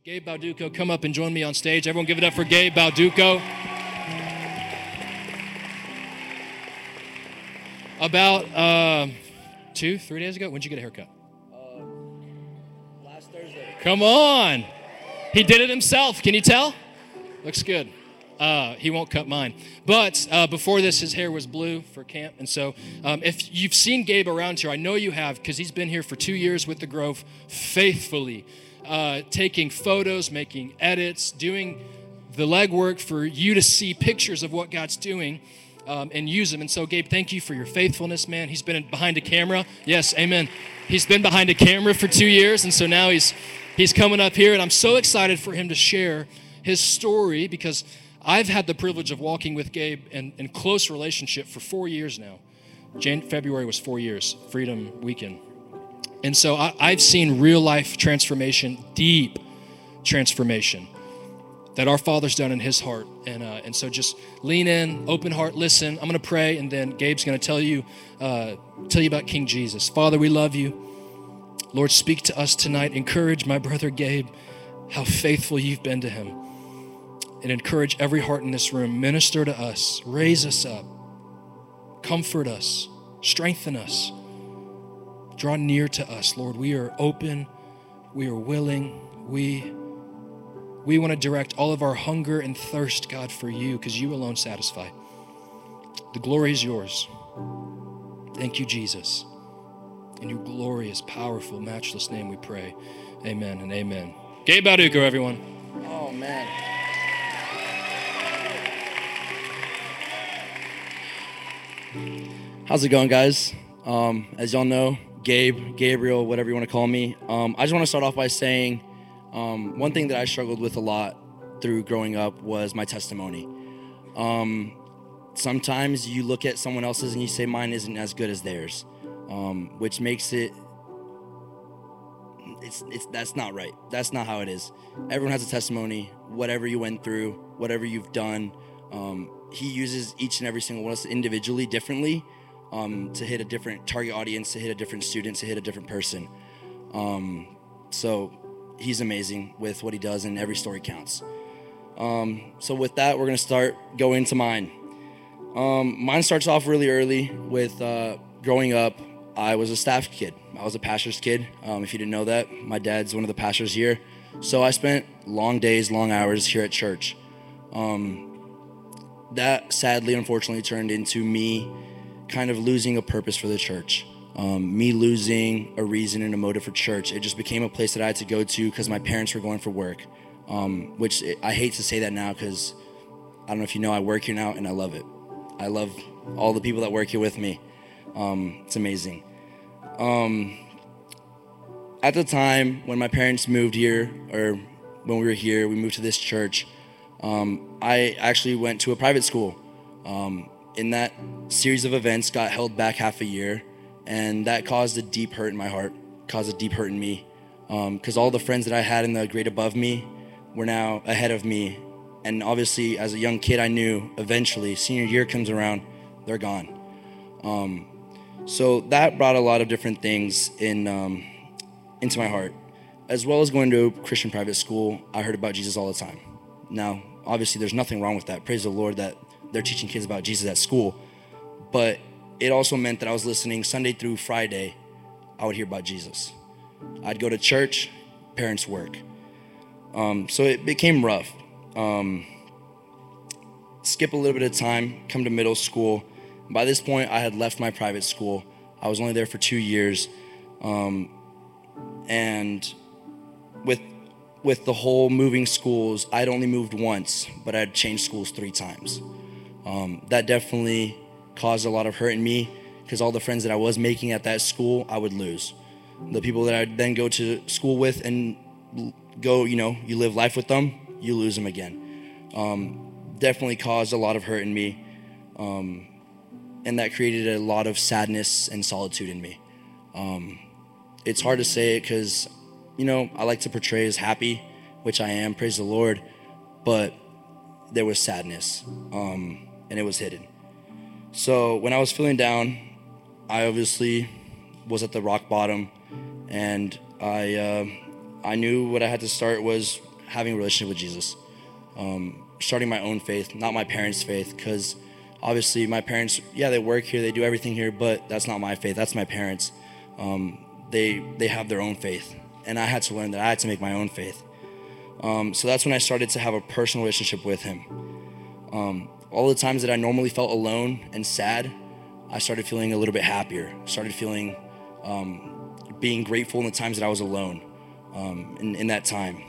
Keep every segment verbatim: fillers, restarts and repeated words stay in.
Gabe Balduco, come up and join me on stage. Everyone give it up for Gabe Balduco. About uh, two, three days ago, when'd you get a haircut? Uh, last Thursday. Come on. He did it himself. Can you tell? Looks good. Uh, he won't cut mine. But uh, before this, his hair was blue for camp. And so um, if you've seen Gabe around here, I know you have because he's been here for two years with the Grove faithfully, uh, taking photos, making edits, doing the legwork for you to see pictures of what God's doing um, and use them. And so, Gabe, thank you for your faithfulness, man. He's been behind a camera. Yes, amen. He's been behind a camera for two years, and so now he's he's coming up here, and I'm so excited for him to share his story because I've had the privilege of walking with Gabe in, in close relationship for four years now. Jan- February was four years, Freedom Weekend. And so I, I've seen real life transformation, deep transformation that our Father's done in his heart. And uh, and so just lean in, open heart, listen. I'm going to pray, and then Gabe's going to tell you, uh, tell you about King Jesus. Father, we love you. Lord, speak to us tonight. Encourage my brother Gabe, how faithful you've been to him. And encourage every heart in this room. Minister to us. Raise us up. Comfort us. Strengthen us. Draw near to us, Lord. We are open. We are willing. We, we want to direct all of our hunger and thirst, God, for you, because you alone satisfy. The glory is yours. Thank you, Jesus. In your glorious, powerful, matchless name we pray. Amen and amen. Gabe Balduco, everyone. Oh, man. How's it going, guys? Um, as y'all know, Gabe, Gabriel, whatever you want to call me. Um, I just want to start off by saying um, one thing that I struggled with a lot through growing up was my testimony. Um, sometimes you look at someone else's and you say mine isn't as good as theirs, um, which makes it, it's, it's that's not right. That's not how it is. Everyone has a testimony, whatever you went through, whatever you've done. Um, he uses each and every single one of us individually differently. Um, to hit a different target audience, to hit a different student, to hit a different person. Um, so he's amazing with what he does, and every story counts. Um, so with that, we're going to start going to mine. Um, mine starts off really early with uh, growing up. I was a staff kid. I was a pastor's kid. Um, if you didn't know that, my dad's one of the pastors here. So I spent long days, long hours here at church. Um, that sadly, unfortunately, turned into me kind of losing a purpose for the church, um, me losing a reason and a motive for church. It just became a place that I had to go to because my parents were going for work, um, which it, I hate to say that now because I don't know if you know, I work here now and I love it. I love all the people that work here with me. Um, it's amazing. Um, at the time when my parents moved here, or when we were here, we moved to this church, um, I actually went to a private school. Um, in that series of events, got held back half a year, and that caused a deep hurt in my heart, caused a deep hurt in me, because um, all the friends that I had in the grade above me were now ahead of me, and obviously as a young kid I knew eventually, senior year comes around, they're gone. Um, so that brought a lot of different things in um, into my heart. As well as going to a Christian private school, I heard about Jesus all the time. Now, obviously there's nothing wrong with that. Praise the Lord that they're teaching kids about Jesus at school. But it also meant that I was listening Sunday through Friday, I would hear about Jesus. I'd go to church, parents work. Um, so it became rough. Um, skip a little bit of time, come to middle school. By this point, I had left my private school. I was only there for two years. Um, and with with the whole moving schools, I'd only moved once, but I'd changed schools three times. Um, that definitely caused a lot of hurt in me because all the friends that I was making at that school, I would lose. The people that I'd then go to school with and go, you know, you live life with them, you lose them again. Um, definitely caused a lot of hurt in me. Um, and that created a lot of sadness and solitude in me. Um, it's hard to say it because, you know, I like to portray as happy, which I am, praise the Lord, but there was sadness. Um, and it was hidden. So when I was feeling down, I obviously was at the rock bottom, and I uh, I knew what I had to start was having a relationship with Jesus, um, starting my own faith, not my parents' faith, because obviously my parents, yeah, they work here, they do everything here, but that's not my faith, that's my parents. Um, they they have their own faith, and I had to learn that I had to make my own faith. Um, so that's when I started to have a personal relationship with him. Um, all the times that I normally felt alone and sad, I started feeling a little bit happier, started feeling, um, being grateful in the times that I was alone, um, in, in that time.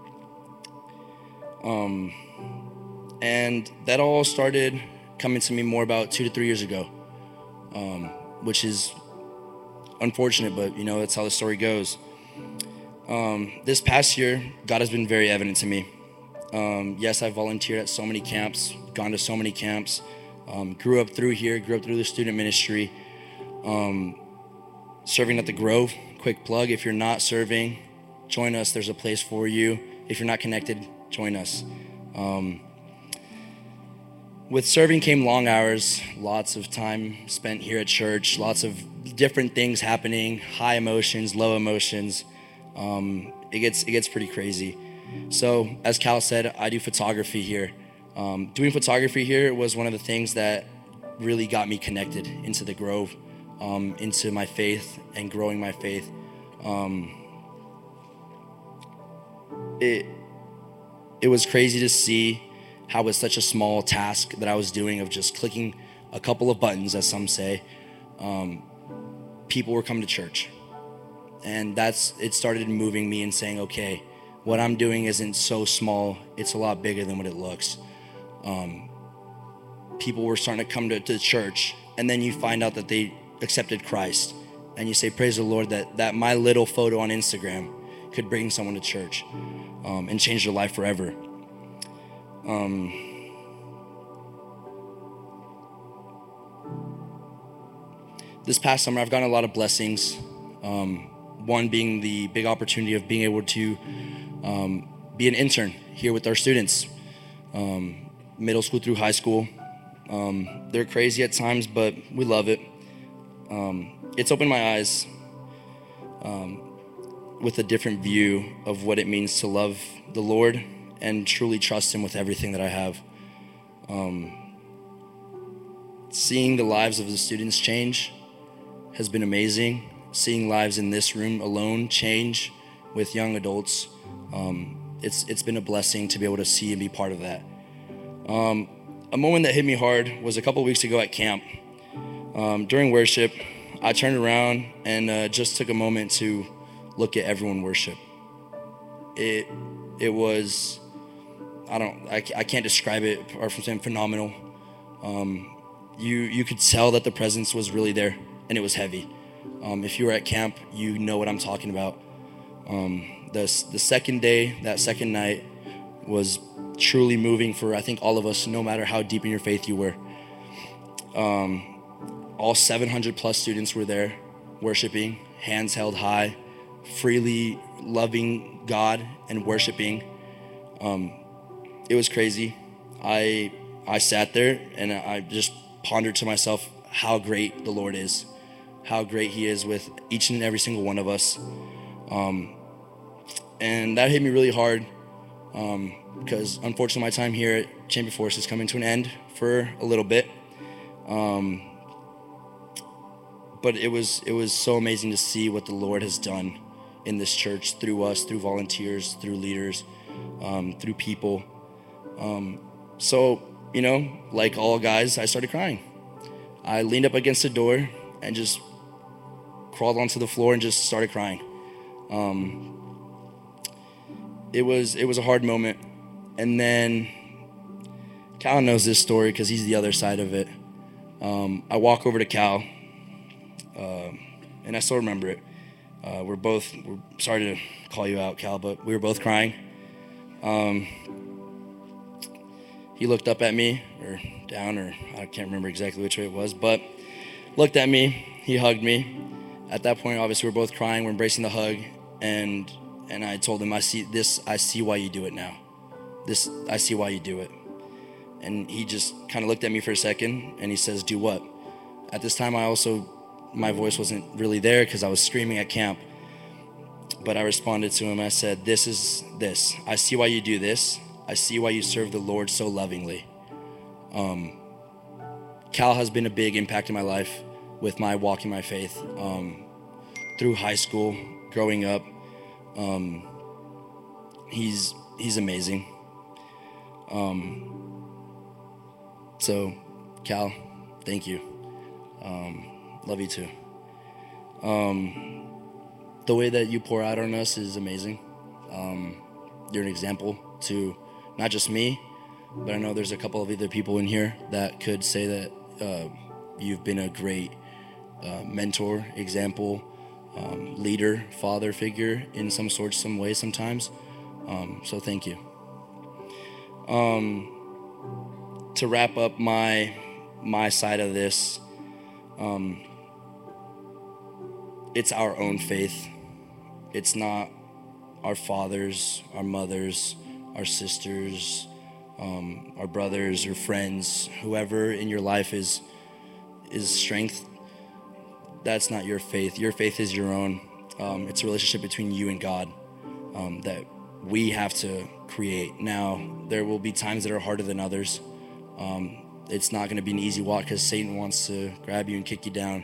Um, and that all started coming to me more about two to three years ago, um, which is unfortunate, but you know, that's how the story goes. Um, this past year, God has been very evident to me. Um, yes, I volunteered at so many camps, gone to so many camps, um, grew up through here, grew up through the student ministry, um, serving at the Grove. Quick plug, if you're not serving, join us, there's a place for you. If you're not connected, join us. Um, with serving came long hours, lots of time spent here at church, lots of different things happening, high emotions, low emotions. Um, it gets it gets pretty crazy. So as Cal said, I do photography here. Um, doing photography here was one of the things that really got me connected into the Grove, um, into my faith and growing my faith. Um, it it was crazy to see how with such a small task that I was doing of just clicking a couple of buttons, as some say, um, people were coming to church. And that's, it started moving me and saying, okay, what I'm doing isn't so small, it's a lot bigger than what it looks. Um, people were starting to come to, to church, and then you find out that they accepted Christ. And you say, praise the Lord that, that my little photo on Instagram could bring someone to church, um, and change their life forever. Um, this past summer, I've gotten a lot of blessings. Um, one being the big opportunity of being able to um, be an intern here with our students, um, middle school through high school. Um, they're crazy at times, but we love it. Um, it's opened my eyes um, with a different view of what it means to love the Lord and truly trust him with everything that I have. Um, seeing the lives of the students change has been amazing. Seeing lives in this room alone change with young adults, um, it's it's been a blessing to be able to see and be part of that. Um, a moment that hit me hard was a couple weeks ago at camp. Um, during worship, I turned around and uh, just took a moment to look at everyone worship. It it was, I don't, I, I can't describe it apart from saying phenomenal. Um, you you could tell that the presence was really there, and it was heavy. Um, if you were at camp, you know what I'm talking about. Um, the the second day, that second night, was truly moving for, I think, all of us, no matter how deep in your faith you were. Um, all seven hundred plus students were there, worshiping, hands held high, freely loving God and worshiping. Um, it was crazy. I I sat there and I just pondered to myself how great the Lord is, how great he is with each and every single one of us. Um, and that hit me really hard um, because unfortunately my time here at Champion Forest is coming to an end for a little bit. Um, but it was it was so amazing to see what the Lord has done in this church through us, through volunteers, through leaders, um, through people. Um, so, you know, like all guys, I started crying. I leaned up against the door and just crawled onto the floor and just started crying. Um, it was it was a hard moment. And then Cal knows this story because he's the other side of it. Um, I walk over to Cal, uh, and I still remember it. Uh, we're both, we're sorry to call you out, Cal, but we were both crying. Um, he looked up at me, or down, or I can't remember exactly which way it was, but looked at me, he hugged me. At that point, obviously, we're both crying, we're embracing the hug, and and I told him, I see this, I see why you do it now. This, I see why you do it. And he just kind of looked at me for a second, and he says, do what? At this time, I also, my voice wasn't really there because I was screaming at camp. but I responded to him. I said, this is this. I see why you do this. I see why you serve the Lord so lovingly. Um, Cal has been a big impact in my life with my walking my faith. Um, through high school, growing up, um, he's he's amazing. Um, so, Cal, thank you. Um, love you too. Um, the way that you pour out on us is amazing. Um, you're an example to not just me, but I know there's a couple of other people in here that could say that uh, you've been a great uh, mentor, example, um, leader, father figure in some sort, some way sometimes. Um, so thank you. Um, to wrap up my my side of this, um, it's our own faith. It's not our fathers, our mothers, our sisters, um, our brothers or friends, whoever in your life is is strength. That's not your faith. Your faith is your own. Um, it's a relationship between you and God um, that we have to create. Now, there will be times that are harder than others. Um, it's not going to be an easy walk because Satan wants to grab you and kick you down.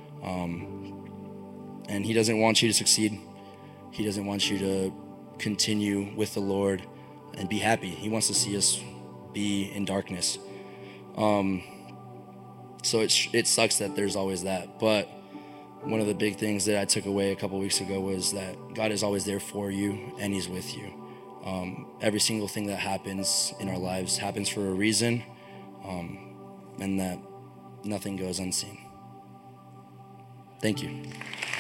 Um, and he doesn't want you to succeed. He doesn't want you to continue with the Lord and be happy. He wants to see us be in darkness. Um, so it, sh- it sucks that there's always that. But one of the big things that I took away a couple weeks ago was that God is always there for you and he's with you. Um, every single thing that happens in our lives happens for a reason, um, and that nothing goes unseen. Thank you.